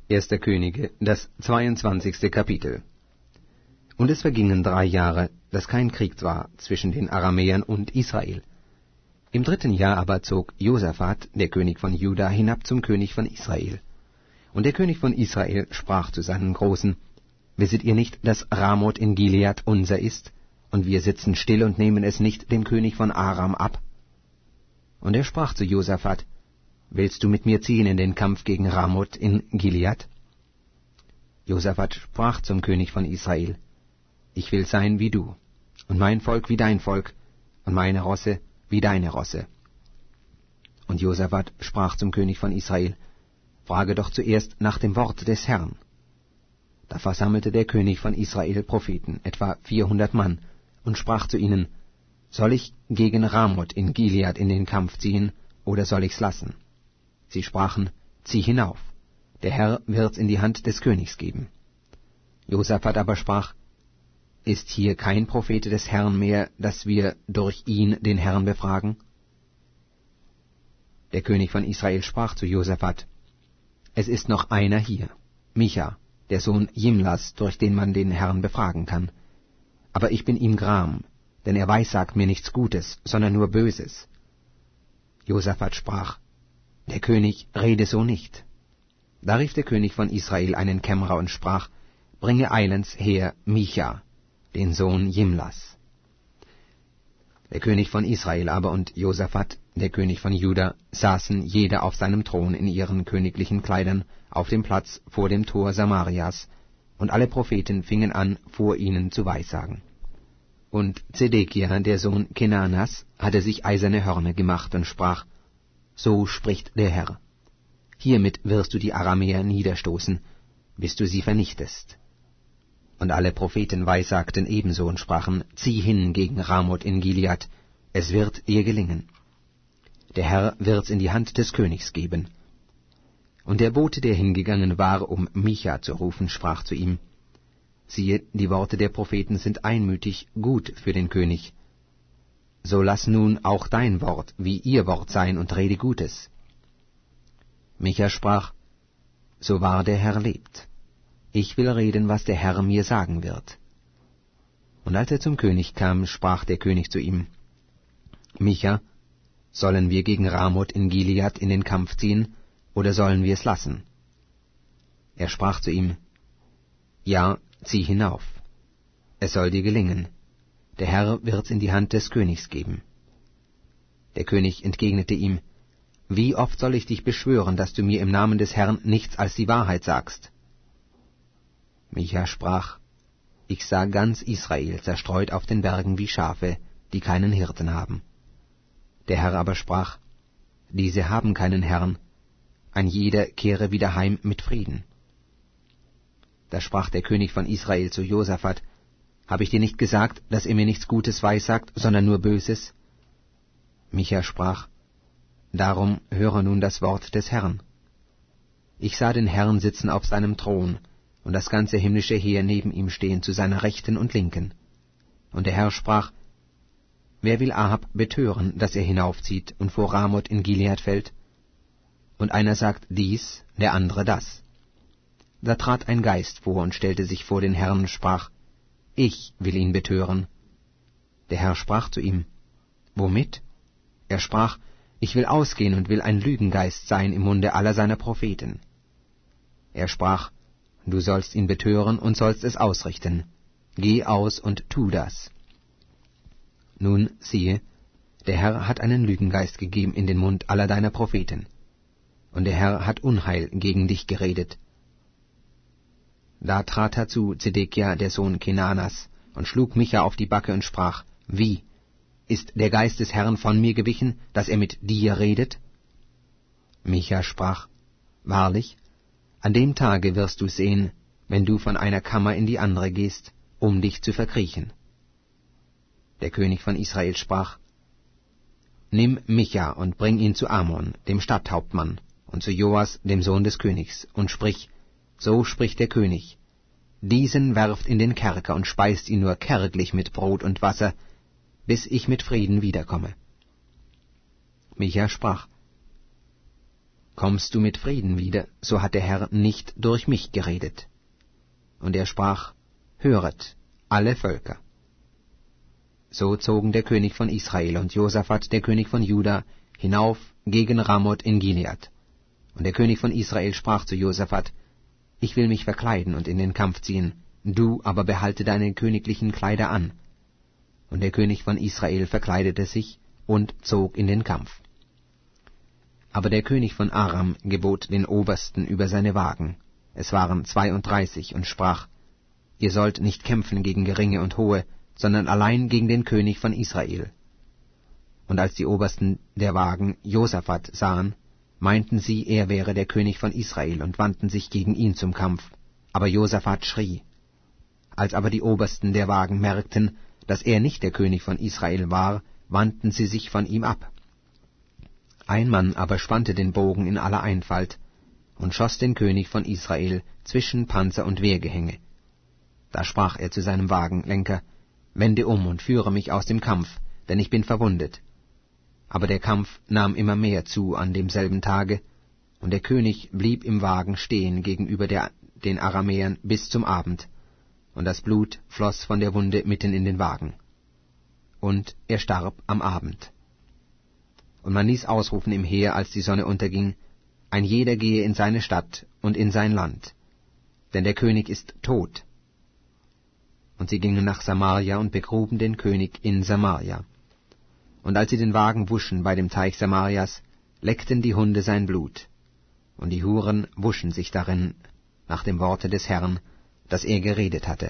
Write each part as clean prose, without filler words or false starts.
1. Könige, das 22. Kapitel. Und es vergingen 3 Jahre, dass kein Krieg war zwischen den Aramäern und Israel. Im 3. Jahr aber zog Josaphat, der König von Juda, hinab zum König von Israel. Und der König von Israel sprach zu seinen Großen: Wisset ihr nicht, dass Ramoth in Gilead unser ist, und wir sitzen still und nehmen es nicht dem König von Aram ab? Und er sprach zu Josaphat: Willst du mit mir ziehen in den Kampf gegen Ramoth in Gilead? Josaphat sprach zum König von Israel: Ich will sein wie du, und mein Volk wie dein Volk, und meine Rosse wie deine Rosse. Und Josaphat sprach zum König von Israel: Frage doch zuerst nach dem Wort des Herrn. Da versammelte der König von Israel Propheten, etwa 400 Mann, und sprach zu ihnen: Soll ich gegen Ramoth in Gilead in den Kampf ziehen, oder soll ich's lassen? Sie sprachen: Zieh hinauf, der Herr wird's in die Hand des Königs geben. Josaphat aber sprach: Ist hier kein Prophet des Herrn mehr, dass wir durch ihn den Herrn befragen? Der König von Israel sprach zu Josaphat: Es ist noch einer hier, Micha, der Sohn Jimlas, durch den man den Herrn befragen kann. Aber ich bin ihm gram, denn er weissagt mir nichts Gutes, sondern nur Böses. Josaphat sprach: Der König rede so nicht. Da rief der König von Israel einen Kämmerer und sprach: Bringe eilends her Micha, den Sohn Jimlas. Der König von Israel aber und Josaphat, der König von Juda, saßen jeder auf seinem Thron in ihren königlichen Kleidern auf dem Platz vor dem Tor Samarias, und alle Propheten fingen an, vor ihnen zu weissagen. Und Zedekia, der Sohn Kenanas, hatte sich eiserne Hörner gemacht und sprach: So spricht der Herr: Hiermit wirst du die Aramäer niederstoßen, bis du sie vernichtest. Und alle Propheten weissagten ebenso und sprachen: Zieh hin gegen Ramoth in Gilead, es wird dir gelingen. Der Herr wird's in die Hand des Königs geben. Und der Bote, der hingegangen war, um Micha zu rufen, sprach zu ihm: Siehe, die Worte der Propheten sind einmütig gut für den König. So lass nun auch dein Wort wie ihr Wort sein und rede Gutes. Micha sprach: So wahr der Herr lebt, ich will reden, was der Herr mir sagen wird. Und als er zum König kam, sprach der König zu ihm: Micha, sollen wir gegen Ramoth in Gilead in den Kampf ziehen, oder sollen wir es lassen? Er sprach zu ihm: Ja, zieh hinauf. Es soll dir gelingen. Der Herr wird's in die Hand des Königs geben. Der König entgegnete ihm: Wie oft soll ich dich beschwören, dass du mir im Namen des Herrn nichts als die Wahrheit sagst? Micha sprach: Ich sah ganz Israel zerstreut auf den Bergen wie Schafe, die keinen Hirten haben. Der Herr aber sprach: Diese haben keinen Herrn, ein jeder kehre wieder heim mit Frieden. Da sprach der König von Israel zu Josaphat: Habe ich dir nicht gesagt, dass er mir nichts Gutes weissagt, sondern nur Böses? Micha sprach: Darum höre nun das Wort des Herrn. Ich sah den Herrn sitzen auf seinem Thron, und das ganze himmlische Heer neben ihm stehen zu seiner Rechten und Linken. Und der Herr sprach: Wer will Ahab betören, dass er hinaufzieht und vor Ramoth in Gilead fällt? Und einer sagt dies, der andere das. Da trat ein Geist vor und stellte sich vor den Herrn und sprach: Ich will ihn betören. Der Herr sprach zu ihm: Womit? Er sprach: Ich will ausgehen und will ein Lügengeist sein im Munde aller seiner Propheten. Er sprach: Du sollst ihn betören und sollst es ausrichten. Geh aus und tu das. Nun siehe, der Herr hat einen Lügengeist gegeben in den Mund aller deiner Propheten, und der Herr hat Unheil gegen dich geredet. Da trat herzu Zedekia, der Sohn Kenanas, und schlug Micha auf die Backe und sprach: Wie? Ist der Geist des Herrn von mir gewichen, dass er mit dir redet? Micha sprach: Wahrlich, an dem Tage wirst du sehen, wenn du von einer Kammer in die andere gehst, um dich zu verkriechen. Der König von Israel sprach: Nimm Micha und bring ihn zu Amon, dem Stadthauptmann, und zu Joas, dem Sohn des Königs, und sprich: So spricht der König: Diesen werft in den Kerker und speist ihn nur kärglich mit Brot und Wasser, bis ich mit Frieden wiederkomme. Micha sprach: Kommst du mit Frieden wieder, so hat der Herr nicht durch mich geredet. Und er sprach, Höret, alle Völker. So zogen der König von Israel und Josaphat, der König von Juda, hinauf gegen Ramoth in Gilead. Und der König von Israel sprach zu Josaphat, Ich will mich verkleiden und in den Kampf ziehen, du aber behalte deine königlichen Kleider an. Und der König von Israel verkleidete sich und zog in den Kampf. Aber der König von Aram gebot den Obersten über seine Wagen, es waren 32, und sprach, Ihr sollt nicht kämpfen gegen Geringe und Hohe, sondern allein gegen den König von Israel. Und als die Obersten der Wagen Josaphat sahen, meinten sie, er wäre der König von Israel, und wandten sich gegen ihn zum Kampf. Aber Josaphat schrie. Als aber die Obersten der Wagen merkten, dass er nicht der König von Israel war, wandten sie sich von ihm ab. Ein Mann aber spannte den Bogen in aller Einfalt und schoss den König von Israel zwischen Panzer und Wehrgehänge. Da sprach er zu seinem Wagenlenker, Wende um und führe mich aus dem Kampf, denn ich bin verwundet. Aber der Kampf nahm immer mehr zu an demselben Tage, und der König blieb im Wagen stehen gegenüber den Aramäern bis zum Abend, und das Blut floss von der Wunde mitten in den Wagen. Und er starb am Abend. Und man ließ ausrufen im Heer, als die Sonne unterging, ein jeder gehe in seine Stadt und in sein Land, denn der König ist tot. Und sie gingen nach Samaria und begruben den König in Samaria. Und als sie den Wagen wuschen bei dem Teich Samarias, leckten die Hunde sein Blut, und die Huren wuschen sich darin, nach dem Worte des Herrn, das er geredet hatte.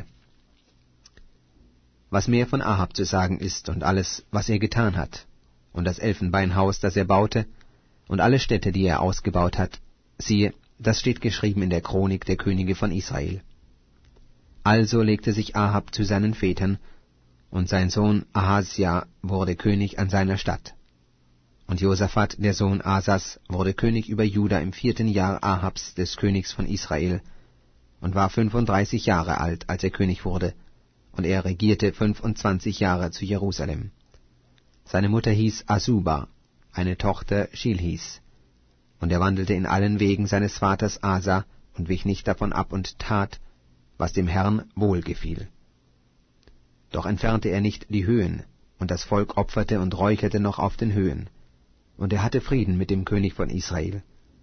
Was mehr von Ahab zu sagen ist und alles, was er getan hat, und das Elfenbeinhaus, das er baute, und alle Städte, die er ausgebaut hat, siehe, das steht geschrieben in der Chronik der Könige von Israel. Also legte sich Ahab zu seinen Vätern, und sein Sohn Ahasja wurde König an seiner Statt. Und Josaphat, der Sohn Asas, wurde König über Juda im 4. Jahr Ahabs, des Königs von Israel, und war 35 Jahre alt, als er König wurde, und er regierte 25 Jahre zu Jerusalem. Seine Mutter hieß Asuba, eine Tochter Schilhis, und er wandelte in allen Wegen seines Vaters Asa und wich nicht davon ab und tat, was dem Herrn wohlgefiel. Doch entfernte er nicht die Höhen, und das Volk opferte und räucherte noch auf den Höhen, und er hatte Frieden mit dem König von Israel.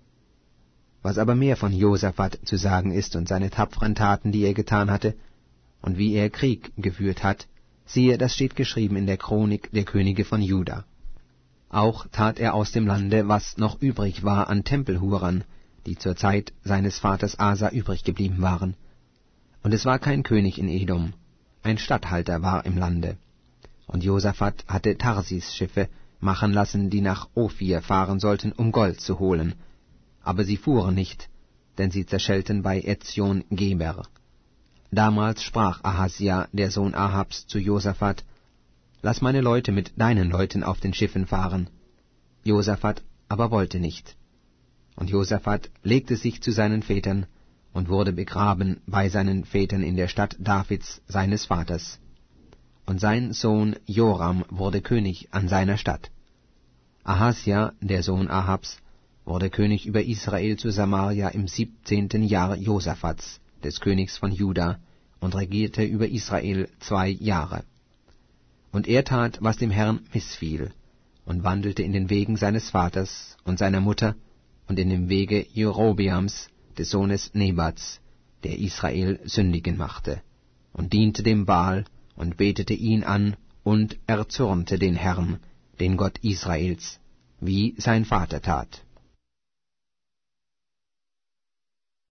Was aber mehr von Josaphat zu sagen ist und seine tapferen Taten, die er getan hatte, und wie er Krieg geführt hat, siehe, das steht geschrieben in der Chronik der Könige von Juda. Auch tat er aus dem Lande, was noch übrig war an Tempelhurern, die zur Zeit seines Vaters Asa übrig geblieben waren. Und es war kein König in Edom, ein Statthalter war im Lande. Und Josaphat hatte Tarsis-Schiffe machen lassen, die nach Ophir fahren sollten, um Gold zu holen. Aber sie fuhren nicht, denn sie zerschellten bei Ezion-Geber. Damals sprach Ahasja, der Sohn Ahabs, zu Josaphat, Lass meine Leute mit deinen Leuten auf den Schiffen fahren. Josaphat aber wollte nicht. Und Josaphat legte sich zu seinen Vätern und wurde begraben bei seinen Vätern in der Stadt Davids, seines Vaters. Und sein Sohn Joram wurde König an seiner Stadt. Ahasja, der Sohn Ahabs, wurde König über Israel zu Samaria im 17. Jahr Josaphats, des Königs von Juda, und regierte über Israel 2 Jahre. Und er tat, was dem Herrn missfiel, und wandelte in den Wegen seines Vaters und seiner Mutter und in dem Wege Jerobeams, des Sohnes Nebats, der Israel sündigen machte, und diente dem Baal und betete ihn an und erzürnte den Herrn, den Gott Israels, wie sein Vater tat.